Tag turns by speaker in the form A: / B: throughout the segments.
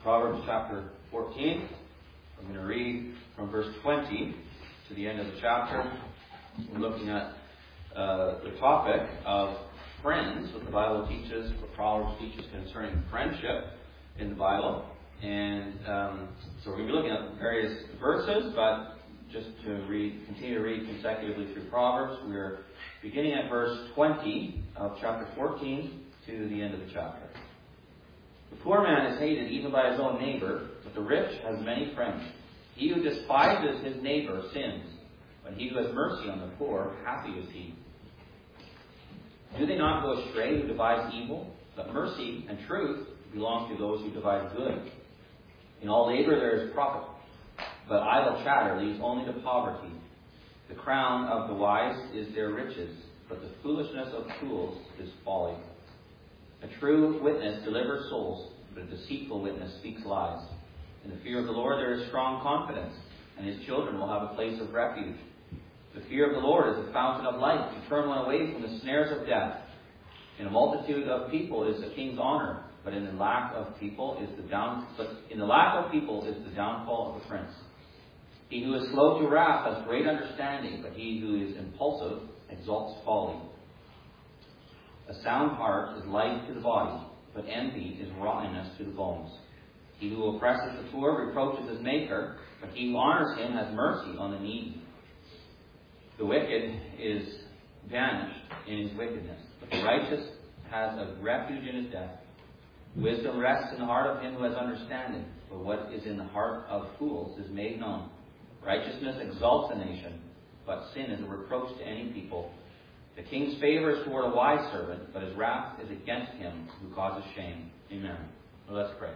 A: Proverbs chapter 14. I'm going to read from verse 20 to the end of the chapter. We're looking at the topic of friends, what the Bible teaches, what Proverbs teaches concerning friendship in the Bible. And so we're going to be looking at various verses, but just to continue to read consecutively through Proverbs, we're beginning at verse 20 of chapter 14 to the end of the chapter. The poor man is hated even by his own neighbor, but the rich has many friends. He who despises his neighbor sins, but he who has mercy on the poor, happy is he. Do they not go astray who devise evil? But mercy and truth belong to those who devise good. In all labor there is profit, but idle chatter leads only to poverty. The crown of the wise is their riches, but the foolishness of fools is folly. A true witness delivers souls, but a deceitful witness speaks lies. In the fear of the Lord there is strong confidence, and his children will have a place of refuge. The fear of the Lord is the fountain of life, to turn one away from the snares of death. In a multitude of people is a king's honor, but in the lack of people is the downfall of the prince. He who is slow to wrath has great understanding, but he who is impulsive exalts folly. A sound heart is life to the body, but envy is rottenness to the bones. He who oppresses the poor reproaches his maker, but he who honors him has mercy on the needy. The wicked is vanished in his wickedness, but the righteous has a refuge in his death. Wisdom rests in the heart of him who has understanding, but what is in the heart of fools is made known. Righteousness exalts a nation, but sin is a reproach to any people. The king's favor is toward a wise servant, but his wrath is against him who causes shame. Amen. Well, let's pray.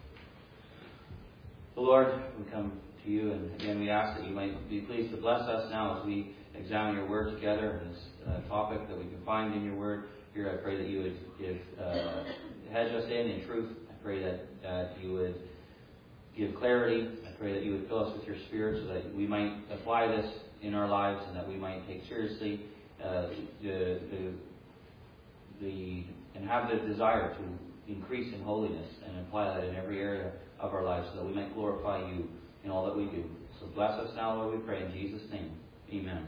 A: The Lord, we come to you, and again we ask that you might be pleased to bless us now as we examine your word together, and this topic that we can find in your word. Here I pray that you would hedge us in truth. I pray that you would give clarity. I pray that you would fill us with your Spirit so that we might apply this in our lives and that we might take seriously and have the desire to increase in holiness and apply that in every area of our lives so that we might glorify you in all that we do. So bless us now, Lord, we pray in Jesus' name. Amen.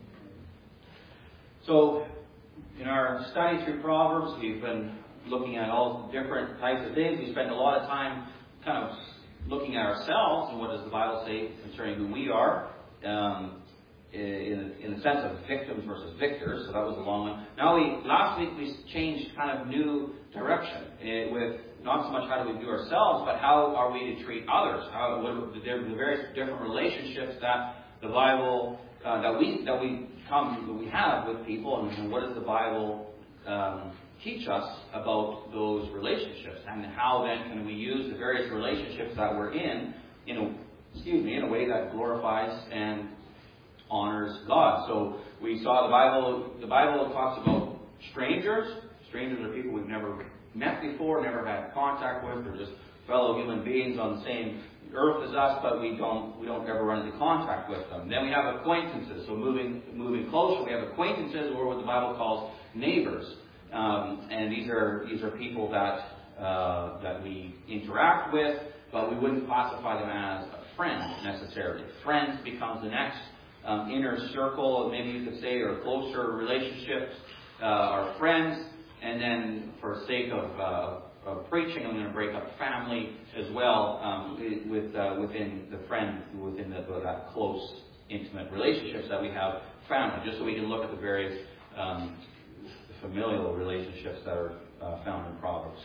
A: So, in our study through Proverbs, we've been looking at all different types of things. We spent a lot of time kind of looking at ourselves and what does the Bible say concerning who we are. In the sense of victims versus victors, so that was a long one. Now, last week we changed kind of new direction with not so much how do we view ourselves, but how are we to treat others? What are the various different relationships that the Bible that we have with people, and what does the Bible teach us about those relationships, and how then can we use the various relationships that we're in a way that glorifies and honors God. So we saw the Bible talks about strangers. Strangers are people we've never met before, never had contact with. They're just fellow human beings on the same earth as us, but we don't ever run into contact with them. Then we have acquaintances. So moving closer, we have acquaintances, or what the Bible calls neighbors. And these are people that we interact with, but we wouldn't classify them as a friend necessarily. Friends becomes the next inner circle, maybe you could say, or closer relationships are friends. And then, for sake of preaching, I'm going to break up family as well within the friend, within that close, intimate relationships that we have, family, just so we can look at the various familial relationships that are found in Proverbs.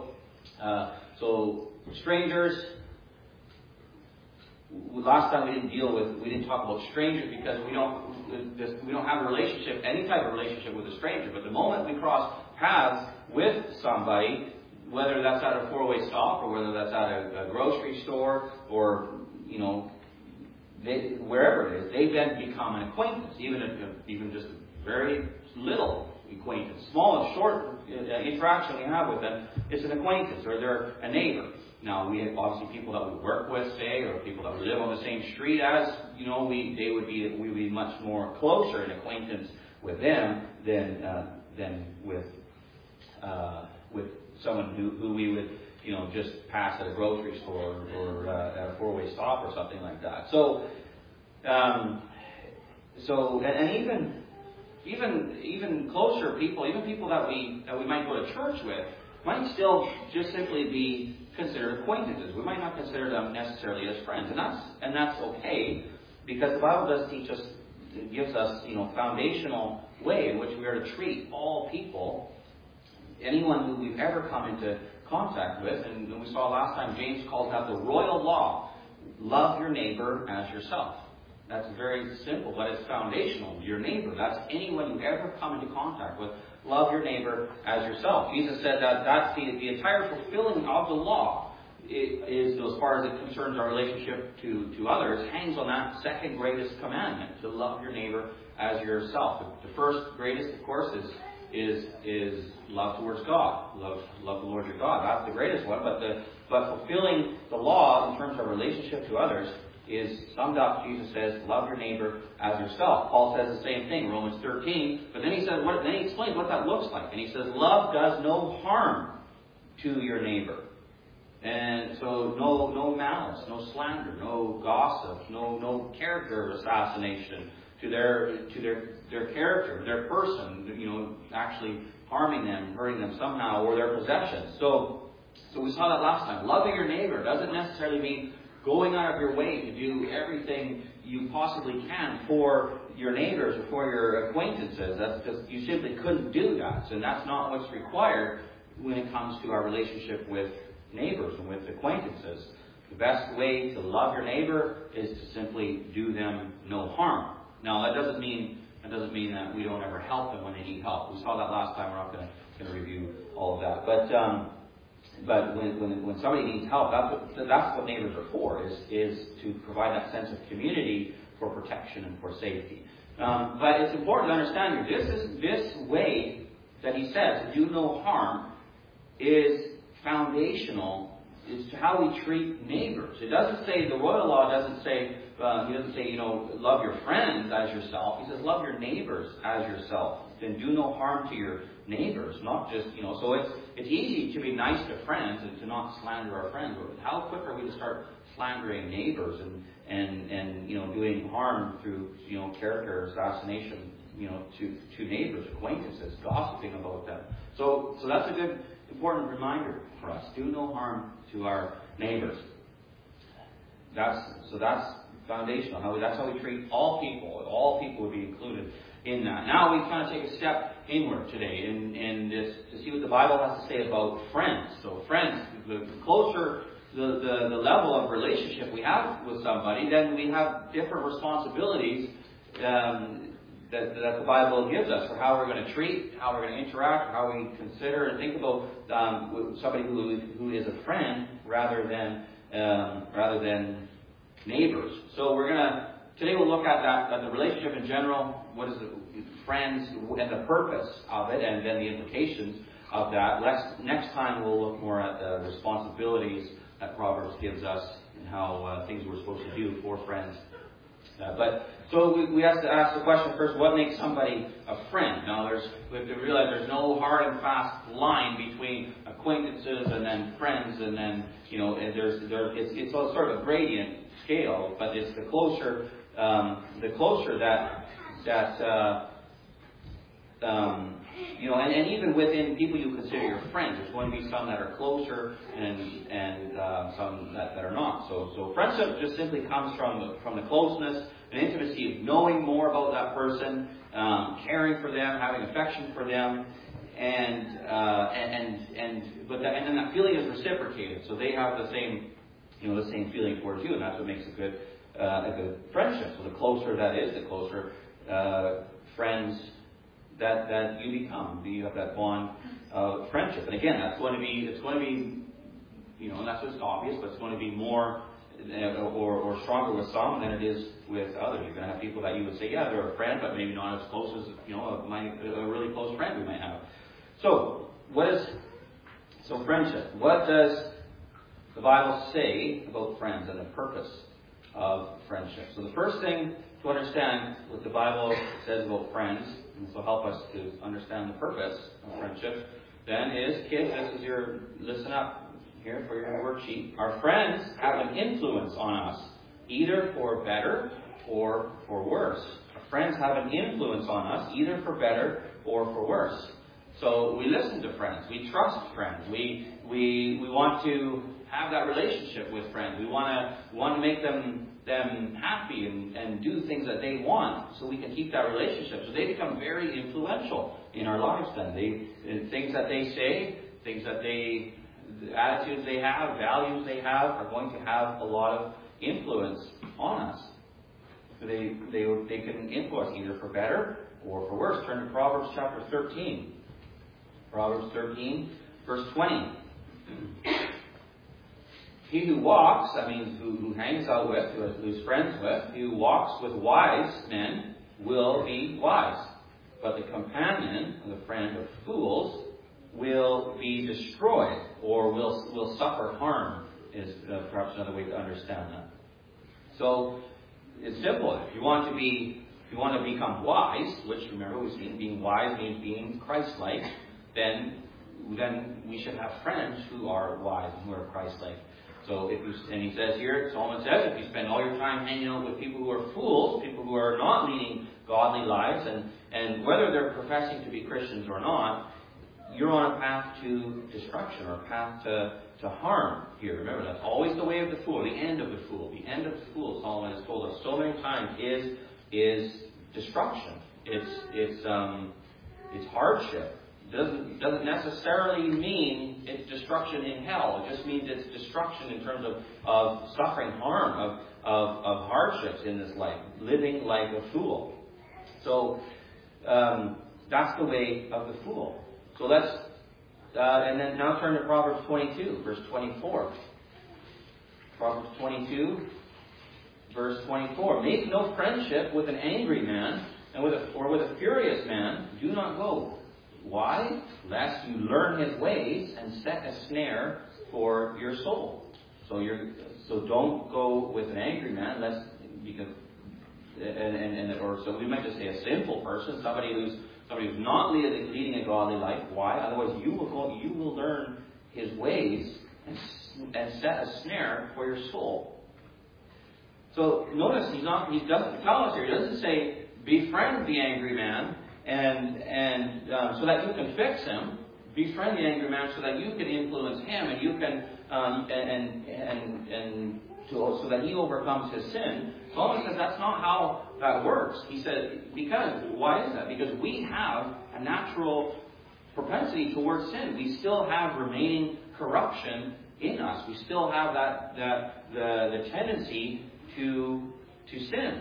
A: So strangers. Last time we didn't talk about strangers because we don't have a relationship, any type of relationship with a stranger. But the moment we cross paths with somebody, whether that's at a four-way stop or whether that's at a grocery store or wherever it is, they then become an acquaintance, even just a very little acquaintance, small and short interaction we have with them. It's an acquaintance, or they're a neighbor. Now, we have obviously people that we work with, say, or people that live on the same street as, we would be much more closer in acquaintance with them than with someone who we would just pass at a grocery store or at a four-way stop or something like that. So, and even closer people, even people that we might go to church with, might still just simply be considered acquaintances. We might not consider them necessarily as friends, and that's okay, because the Bible does teach us, it gives us, foundational way in which we are to treat all people, anyone who we've ever come into contact with. And we saw last time James calls that the royal law: love your neighbor as yourself. That's very simple, but it's foundational. Your neighbor, that's anyone you ever come into contact with. Love your neighbor as yourself. Jesus said that that's the entire fulfilling of the law. It is, as far as it concerns our relationship to others, hangs on that second greatest commandment, to love your neighbor as yourself. The first greatest, of course, is love towards God. Love the Lord your God. That's the greatest one. But fulfilling the law in terms of our relationship to others is summed up, Jesus says, love your neighbor as yourself. Paul says the same thing, Romans 13. But then he says, then he explains what that looks like. And he says, love does no harm to your neighbor. And so no malice, no slander, no gossip, no character assassination to their character, their person, actually harming them, hurting them somehow, or their possessions. So we saw that last time. Loving your neighbor doesn't necessarily mean going out of your way to do everything you possibly can for your neighbors or for your acquaintances. That's because you simply couldn't do that. And that's not what's required when it comes to our relationship with neighbors and with acquaintances. The best way to love your neighbor is to simply do them no harm. Now, that doesn't mean that we don't ever help them when they need help. We saw that last time. We're not going to review all of that. But when somebody needs help, that's what neighbors are for, is to provide that sense of community for protection and for safety. But it's important to understand here, this way that he says, to do no harm, is foundational. It's to how we treat neighbors. It doesn't say, the royal law doesn't say, he doesn't say, love your friends as yourself. He says, love your neighbors as yourself. Then do no harm to your neighbors, not just, so it's easy to be nice to friends and to not slander our friends. But how quick are we to start slandering neighbors and doing harm through, character assassination, to neighbors, acquaintances, gossiping about them. So that's a good, important reminder for us. Do no harm to our neighbors. That's foundational. That's how we treat all people. All people would be included in that. Now we kind of take a step inward today and to see what the Bible has to say about friends. So friends, the closer the level of relationship we have with somebody, then we have different responsibilities that the Bible gives us for how we're going to treat, how we're going to interact, how we consider and think about somebody who is a friend rather than neighbors. So today we'll look at the relationship in general, what is friends, and the purpose of it, and then the implications of that. Next time we'll look more at the responsibilities that Proverbs gives us and how things we're supposed to do for friends. So we have to ask the question first: what makes somebody a friend? Now, we have to realize there's no hard and fast line between acquaintances and then friends, and then it's all sort of a gradient scale. But it's the closer and even within people you consider your friends, there's going to be some that are closer and some that are not. So friendship just simply comes from the closeness and intimacy of knowing more about that person, caring for them, having affection for them, and then that feeling is reciprocated. So they have the same feeling towards you, and that's what makes a good friendship. So the closer that is, the closer friends that you become. You have that bond of friendship. And again, it's going to be, and that's just obvious, but it's going to be more or stronger with some than it is with others. You're going to have people that you would say, yeah, they're a friend, but maybe not as close as, a really close friend we might have. So, friendship. What does the Bible say about friends and the purpose of friendship? So the first thing to understand what the Bible says about friends, and this will help us to understand the purpose of friendship, then is, kids, listen up. here for your worksheet. Our friends have an influence on us, either for better or for worse. Our friends have an influence on us, either for better or for worse. So we listen to friends. We trust friends. We want to have that relationship with friends. We want to make them happy and do things that they want so we can keep that relationship. So they become very influential in our lives then. Things that they say, attitudes they have, values they have are going to have a lot of influence on us. They can influence either for better or for worse. Turn to Proverbs chapter 13. Proverbs 13, verse 20. He who walks, that means who hangs out with, who's friends with, he who walks with wise men will be wise. But the companion, the friend of fools, will be destroyed or will suffer harm, is perhaps another way to understand that. So it's simple. If you want to become wise, which remember we've seen being wise means being Christ-like, then we should have friends who are wise and who are Christ-like. So and he says here, Solomon says, if you spend all your time hanging out with people who are fools, people who are not leading godly lives, and whether they're professing to be Christians or not, you're on a path to destruction or a path to harm here. Remember, that's always the way of the fool, the end of the fool. The end of the fool, Solomon has told us so many times, is destruction. It's hardship. Doesn't necessarily mean it's destruction in hell. It just means it's destruction in terms of suffering harm, of hardships in this life, living like a fool. So that's the way of the fool. So let's and then now turn to Proverbs 22, verse 24. Proverbs 22, verse 24. Make no friendship with an angry man, and with a furious man do not go. Why? Lest you learn his ways and set a snare for your soul. So don't go with an angry man, so we might just say a sinful person, somebody who's not leading a godly life. Why? Otherwise, you will learn his ways and set a snare for your soul. So notice he doesn't tell us here. He doesn't say befriend the angry man. And so that you can fix him, befriend the angry man, so that you can influence him, and you can so that he overcomes his sin. Solomon says that's not how that works. He said why is that? Because we have a natural propensity towards sin. We still have remaining corruption in us. We still have the tendency to sin.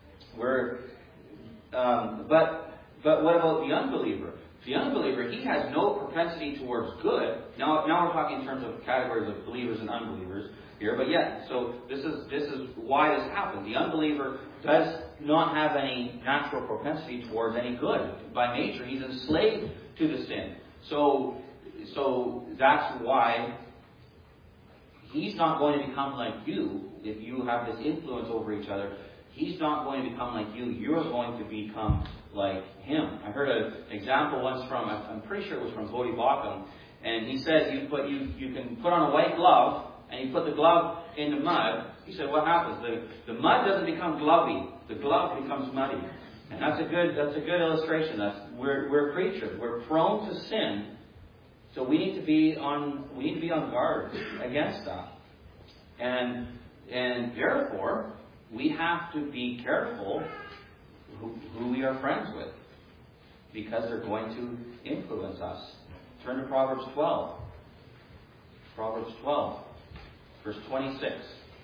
A: But what about the unbeliever? The unbeliever, he has no propensity towards good. Now we're talking in terms of categories of believers and unbelievers here. But yeah, so this is why this happens. The unbeliever does not have any natural propensity towards any good. By nature, he's enslaved to the sin. So that's why he's not going to become like you if you have this influence over each other. He's not going to become like you. You're going to become like him. I heard an example once I'm pretty sure it was from Bodhi Baucham, and he said you can put on a white glove, and you put the glove in the mud. He said, what happens? The mud doesn't become glovey. The glove becomes muddy. And that's a good illustration. We're creatures. We're prone to sin. So we need to be on guard against that. And therefore, we have to be careful who we are friends with, because they're going to influence us. Turn to Proverbs 12. Proverbs 12, verse 26.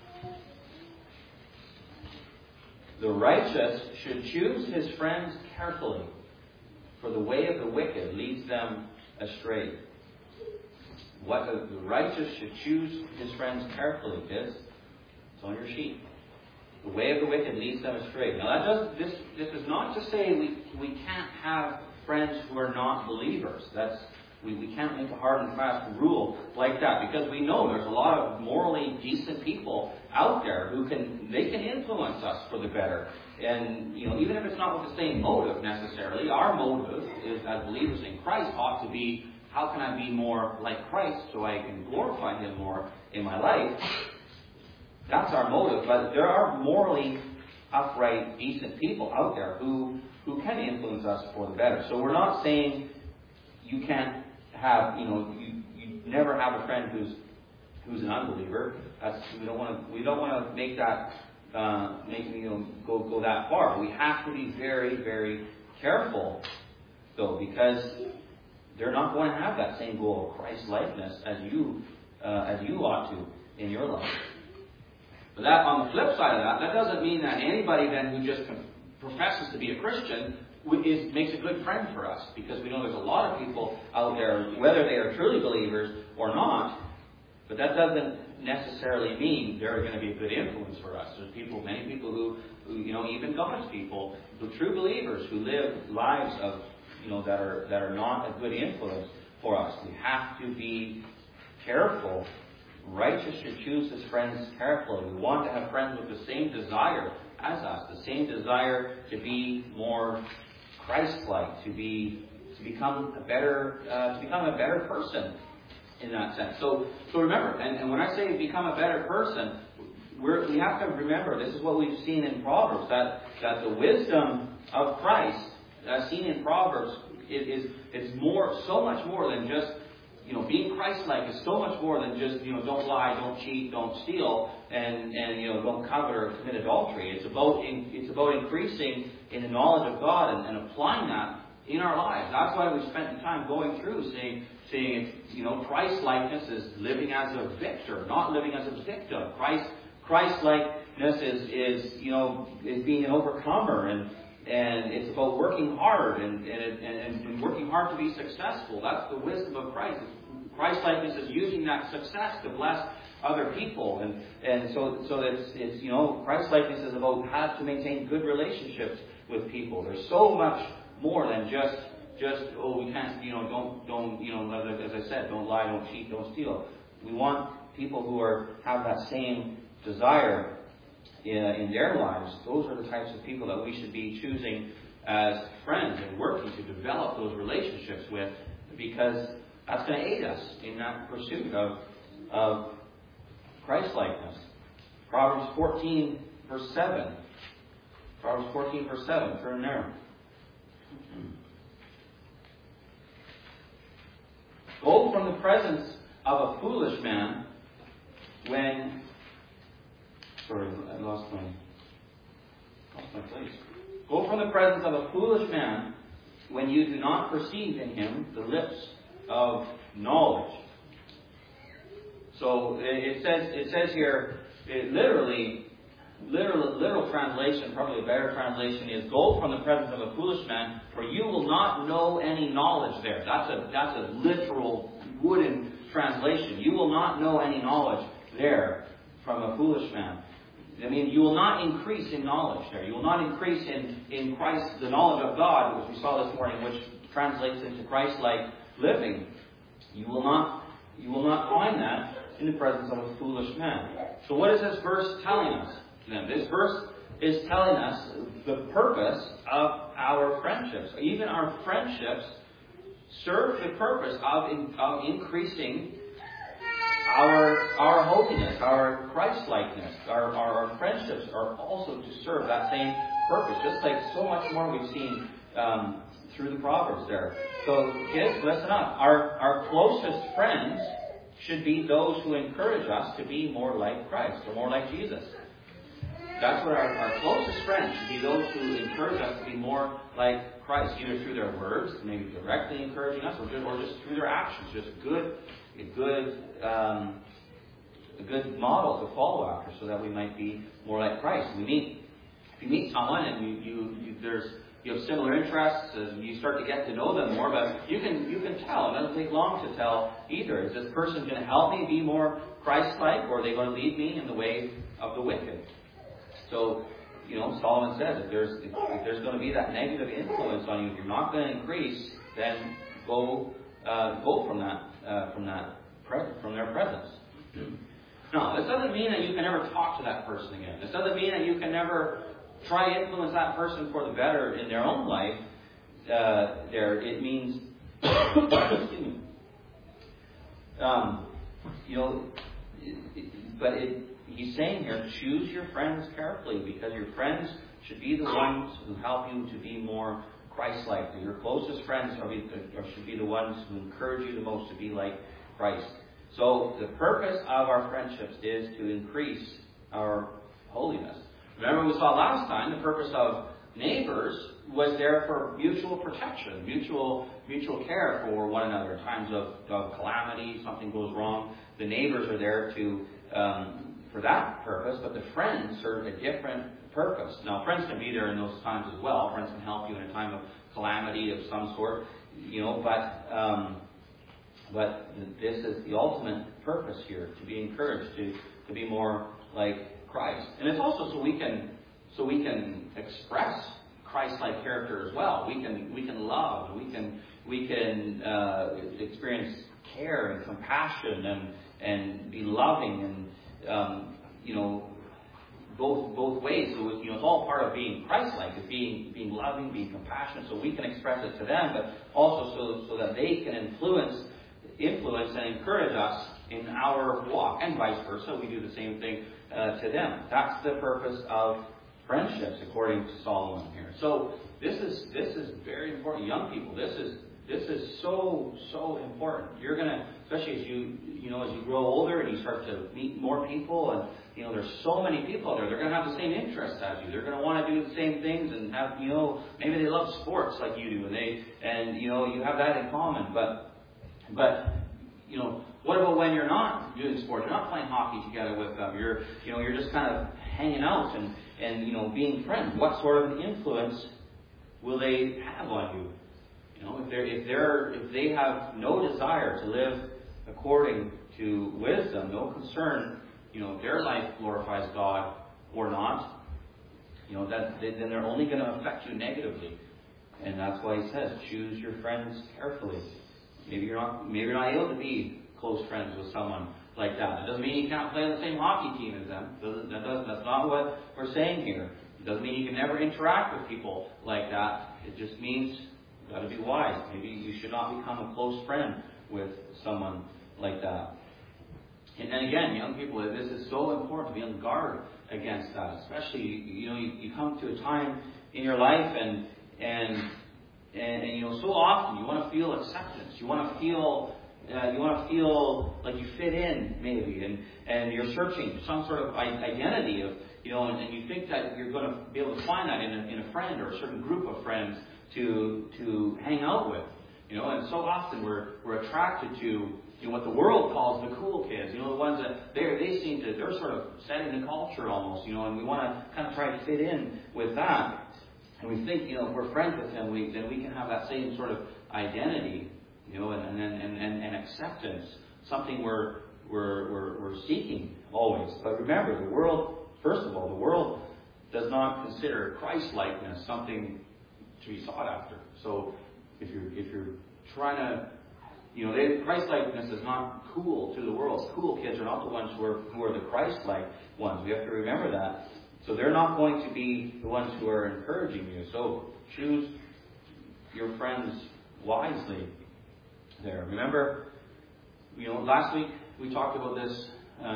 A: The righteous should choose his friends carefully, for the way of the wicked leads them astray. The righteous should choose his friends carefully, kids. It's on your sheet. The way of the wicked leads them astray. Now this is not to say we can't have friends who are not believers. We can't make a hard and fast rule like that, because we know there's a lot of morally decent people out there who can influence us for the better. And even if it's not with the same motive necessarily, our motive is, as believers in Christ, ought to be how can I be more like Christ so I can glorify Him more in my life? That's our motive. But there are morally upright, decent people out there who can influence us for the better. So we're not saying you can't have, you never have a friend who's an unbeliever. We don't want to make that go that far. We have to be very, very careful, though, because they're not going to have that same goal of Christ likeness as you ought to in your life. But that, on the flip side of that doesn't mean that anybody then who just professes to be a Christian makes a good friend for us, because we know there's a lot of people out there, whether they are truly believers or not, but that doesn't necessarily mean they're going to be a good influence for us. There's many people who even God's people, the true believers who live lives of, that are not a good influence for us. We have to be careful. Righteous should choose his friends carefully. We want to have friends with the same desire as us, the same desire to be more Christ-like, to become a better person in that sense. So remember, and when I say become a better person, we have to remember, this is what we've seen in Proverbs, that the wisdom of Christ, as seen in Proverbs, it's so much more than just, being Christ-like is so much more than just, don't lie, don't cheat, don't steal, and don't covet or commit adultery. It's about increasing in the knowledge of God and applying that in our lives. That's why we spent the time going through saying Christ-likeness is living as a victor, not living as a victim. Christ-likeness is being an overcomer, and it's about working hard and working hard to be successful. That's the wisdom of Christ. Christ-likeness is using that success to bless other people, and so it's Christ-likeness is about how to maintain good relationships with people. There's so much more than just we can't don't as I said, don't lie, don't cheat, don't steal. We want people who have that same desire in their lives. Those are the types of people that we should be choosing as friends and working to develop those relationships with, because that's going to aid us in that pursuit of Christ-likeness. Proverbs 14, verse 7. Proverbs 14, verse 7. Turn there. Go from the presence of a foolish man when... Sorry, I lost my place. Go from the presence of a foolish man when you do not perceive in him the lips of knowledge. So it says here, literal translation, probably a better translation is, go from the presence of a foolish man, for you will not know any knowledge there. That's a literal wooden translation. You will not know any knowledge there from a foolish man. I mean, you will not increase in knowledge there. You will not increase in Christ, the knowledge of God, which we saw this morning, which translates into Christ-like living. You will not find that in the presence of a foolish man. So what is this verse telling us? This verse is telling us the purpose of our friendships. Even our friendships serve the purpose of increasing our holiness, our Christ-likeness. Our friendships are also to serve that same purpose, just like so much more we've seen through the Proverbs there. So kids, listen up. Our closest friends should be those who encourage us to be more like Christ, or more like Jesus. That's what our closest friends should be, those who encourage us to be more like Christ, either through their words, maybe directly encouraging us, or just through their actions. Just a good model to follow after, so that we might be more like Christ. If you meet someone and you have similar interests, and you start to get to know them more, but you can tell. It doesn't take long to tell either. Is this person going to help me be more Christ-like, or are they going to lead me in the way of the wicked? So, Solomon says, if there's going to be that negative influence on you, if you're not going to increase, then go from their presence. No, this doesn't mean that you can never talk to that person again. This doesn't mean that you can never try to influence that person for the better in their own life. It means, excuse me, He's saying here, choose your friends carefully, because your friends should be the ones who help you to be more Christ-like. Your closest friends should be the ones who encourage you the most to be like Christ. So the purpose of our friendships is to increase our holiness. Remember we saw last time the purpose of neighbors was there for mutual protection, mutual care for one another in times of calamity, something goes wrong. The neighbors are there for that purpose, but the friends serve a different purpose. Now, friends can be there in those times as well. Friends can help you in a time of calamity of some sort, but this is the ultimate purpose here, to be encouraged, to be more like Christ. And it's also so we can express Christ-like character as well. We can love, we can experience care and compassion and be loving and both ways. So it's all part of being Christ-like, it's being loving, being compassionate. So we can express it to them, but also so that they can influence and encourage us in our walk, and vice versa. We do the same thing to them. That's the purpose of friendships, according to Solomon here. So this is very important, young people. This is so important. You're gonna, especially as you grow older and you start to meet more people, and there's so many people there. They're gonna have the same interests as you. They're gonna want to do the same things and have maybe they love sports like you do, and you have that in common. But what about when you're not doing sports? You're not playing hockey together with them. You're just kind of hanging out and being friends. What sort of an influence will they have on you? If they have no desire to live according to wisdom, no concern, if their life glorifies God or not, then they're only going to affect you negatively. And that's why he says, choose your friends carefully. Maybe you're not able to be close friends with someone like that. It doesn't mean you can't play on the same hockey team as them. That's not what we're saying here. It doesn't mean you can never interact with people like that. It just means you've got to be wise. Maybe you should not become a close friend with someone like that. And again, young people, this is so important to be on guard against that. Especially, you come to a time in your life and so often you want to feel acceptance. You want to feel like you fit in, maybe, and you're searching for some sort of identity of, and you think that you're going to be able to find that in a friend or a certain group of friends to hang out with, and so often we're attracted to what the world calls the cool kids, the ones that they're sort of setting the culture almost, and we want to kind of try to fit in with that. And we think, if we're friends with them, then we can have that same sort of identity, and acceptance, something we're seeking always. But remember, the world does not consider Christ-likeness something to be sought after. So if you're trying to, Christ-likeness is not cool to the world. Cool kids are not the ones who are the Christ-like ones. We have to remember that. So they're not going to be the ones who are encouraging you. So choose your friends wisely there. Remember, last week we talked about this,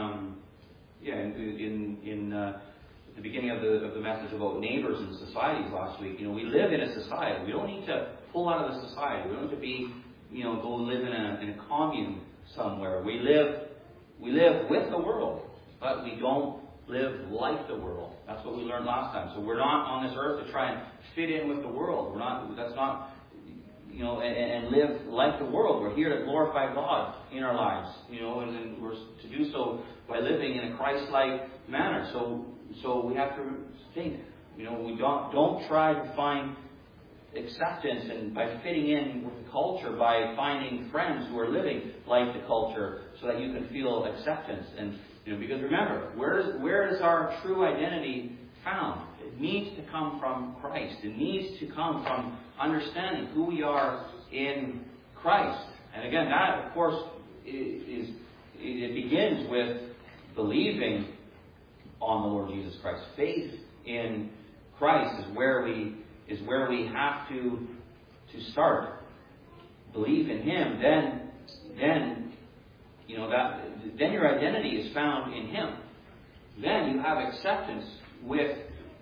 A: in the beginning of the message about neighbors and societies last week. We live in a society. We don't need to pull out of the society. We don't need to be, go live in a commune somewhere. We live with the world, but we don't live like the world. That's what we learned last time. So we're not on this earth to try and fit in with the world. That's not, and live like the world. We're here to glorify God in our lives, and we're to do so by living in a Christ-like manner. So we have to think, we don't try to find acceptance and by fitting in with the culture, by finding friends who are living like the culture, so that you can feel acceptance. And because remember, where is our true identity found? It needs to come from Christ. It needs to come from understanding who we are in Christ. And again, that, of course, it begins with believing on the Lord Jesus Christ. Faith in Christ is where we have to start. Believe in Him, then then your identity is found in Him. Then you have acceptance with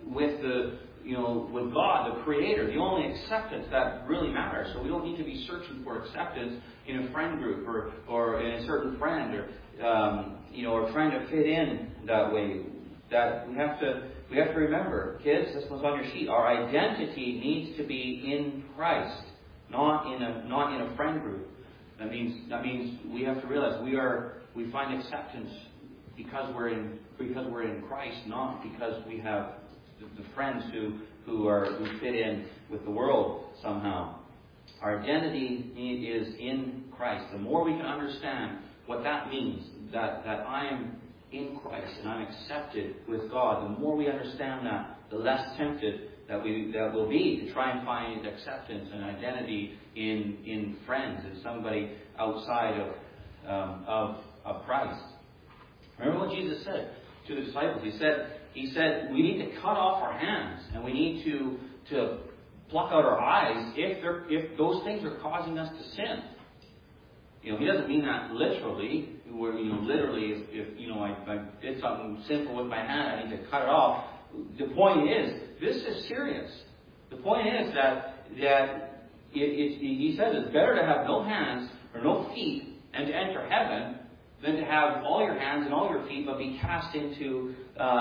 A: God, the Creator, the only acceptance that really matters. So we don't need to be searching for acceptance in a friend group or in a certain friend or trying to fit in that way. That we have to remember, kids. This was on your sheet. Our identity needs to be in Christ, not in a friend group. That means we have to realize we find acceptance because we're in Christ, not because we have the friends who fit in with the world somehow. Our identity is in Christ. The more we can understand what that means, that I am in Christ and I'm accepted with God, the more we understand that, the less tempted that we'll be to try and find acceptance and identity in friends, in somebody outside of Christ. Remember what Jesus said to the disciples. He said we need to cut off our hands and we need to pluck out our eyes if those things are causing us to sin. He doesn't mean that literally. Where literally, if I did something sinful with my hand, I need to cut it off. The point is, this is serious. The point is that he says it's better to have no hands or no feet and to enter heaven than to have all your hands and all your feet but be cast into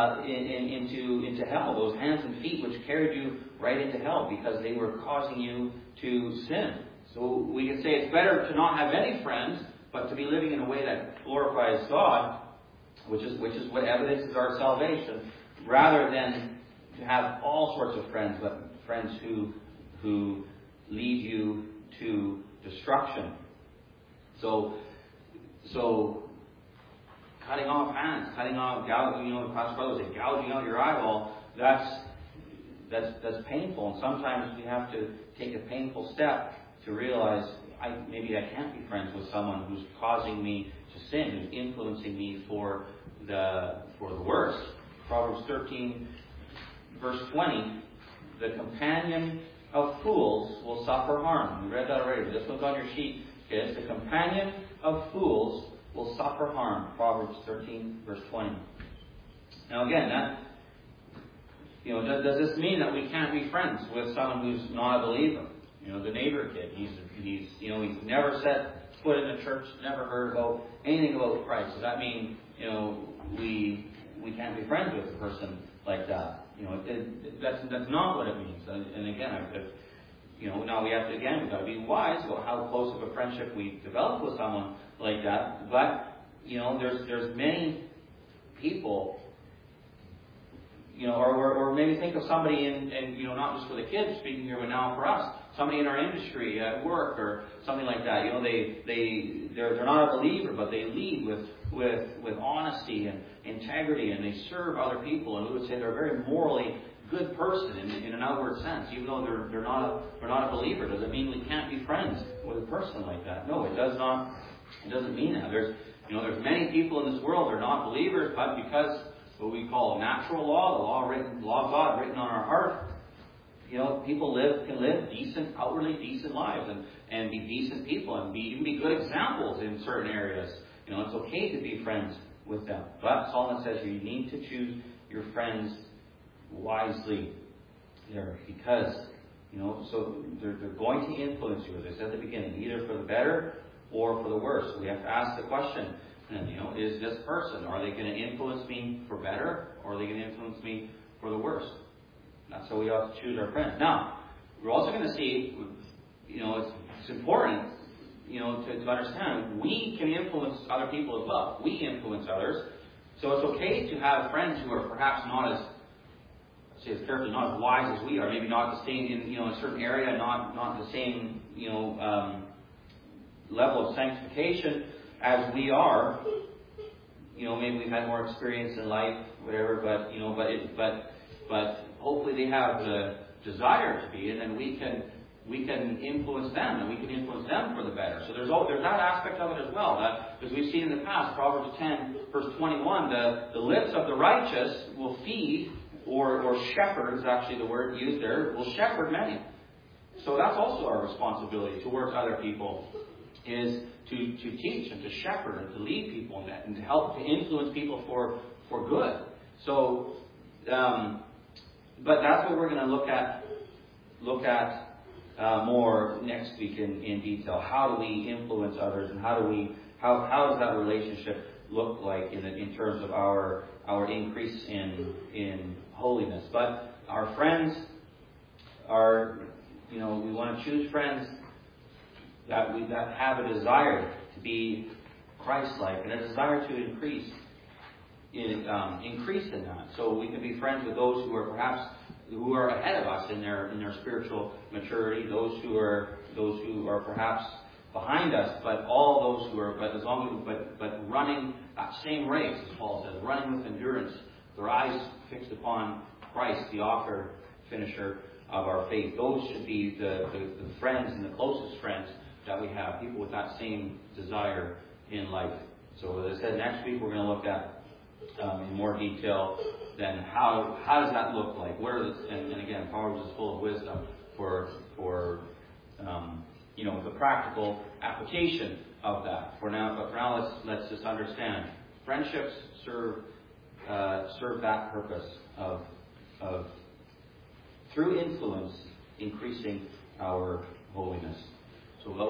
A: hell. Those hands and feet which carried you right into hell because they were causing you to sin. So we can say it's better to not have any friends, but to be living in a way that glorifies God, which is what evidences our salvation, rather than to have all sorts of friends, but friends who lead you to destruction. So cutting off hands, the Pastor Brother said, gouging out your eyeball, that's painful. And sometimes we have to take a painful step to realize maybe I can't be friends with someone who's causing me to sin, who's influencing me for the worst. Proverbs 13, verse 20, the companion of fools will suffer harm. We read that already. This one's on your sheet. Okay, the companion of fools will suffer harm. Proverbs 13, verse 20. Now again, does this mean that we can't be friends with someone who's not a believer? The neighbor kid, he's never set foot in a church, never heard about anything about Christ. Does that mean, we can't be friends with a person like that? That's not what it means. And again, now we've got to be wise about how close of a friendship we develop with someone like that. But, there's many people, or maybe think of somebody in not just for the kids speaking here, but now for us, somebody in our industry at work or something like that. They're not a believer, but they lead with honesty and integrity, and they serve other people. And we would say they're a very morally good person in an outward sense, even though they're not a believer. Does it mean we can't be friends with a person like that? No, it does not. It doesn't mean that. There's many people in this world that are not believers, but because what we call natural law, the law of God written on our heart, people can live decent, outwardly decent lives and be decent people and even be good examples in certain areas. It's okay to be friends with them. But Solomon says you need to choose your friends wisely there because, so they're going to influence you, as I said at the beginning, either for the better or for the worse. So we have to ask the question, is this person, are they going to influence me for better or are they going to influence me for the worse? That's how we have to choose our friends. Now, we're also going to see, it's important, to understand we can influence other people as well. We influence others. So it's okay to have friends who are perhaps not as carefully, not as wise as we are, maybe not the same in a certain area, not the same level of sanctification as we are. Maybe we've had more experience in life, whatever. But hopefully they have the desire to be, and then we can influence them, and we can influence them for the better. So there's that aspect of it as well. That, as we've seen in the past, Proverbs 10, verse 21, the lips of the righteous will feed, or shepherd is actually the word used there, will shepherd many. So that's also our responsibility towards other people, is to teach and to shepherd and to lead people and to help to influence people for good. So, but that's what we're going to look at more next week in detail. How do we influence others, and how does that relationship look like in terms of our increase in holiness? But our friends are, we want to choose friends that have a desire to be Christ-like and a desire to increase in that. So we can be friends with those who are perhaps ahead of us in their spiritual maturity, those who are perhaps behind us, but all those who are, but running that same race, as Paul says, running with endurance, their eyes fixed upon Christ, the author, finisher of our faith. Those should be the friends and the closest friends that we have, people with that same desire in life. So as I said, next week we're going to look at in more detail then how does that look like? What are and again, Proverbs is full of wisdom for the practical application of that. But for now, let's just understand friendships serve that purpose of through influence increasing our holiness. So